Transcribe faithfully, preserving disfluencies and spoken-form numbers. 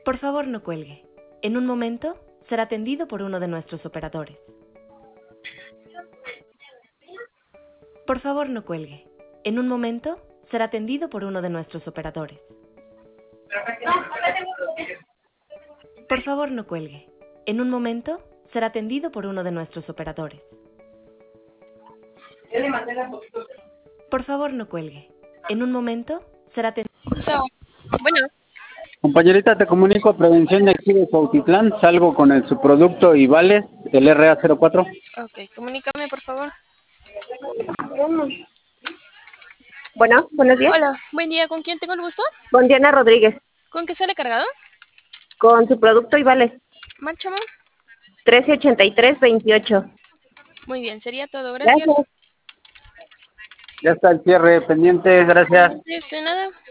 Por favor, no cuelgue. En un momento será atendido por uno de nuestros operadores. Por favor, no cuelgue. En un momento será atendido por uno de nuestros operadores. Por favor, no cuelgue. En un momento será atendido por uno de nuestros operadores. Por favor, no cuelgue. En un momento será atendido. Bueno, Compañerita, te comunico prevención de aquí de Cuautitlán. Salgo con el subproducto y vales, el R A cero cuatro. ok, comunícame por favor. Bueno, buenos días. Hola, buen día, ¿con quién tengo el gusto? Con Diana Rodríguez. ¿Con qué sale cargado? Con su producto y vale. Márchame. trece ochenta y tres veintiocho. Muy bien, sería todo, gracias. Gracias. Ya está el cierre pendiente, gracias. De nada.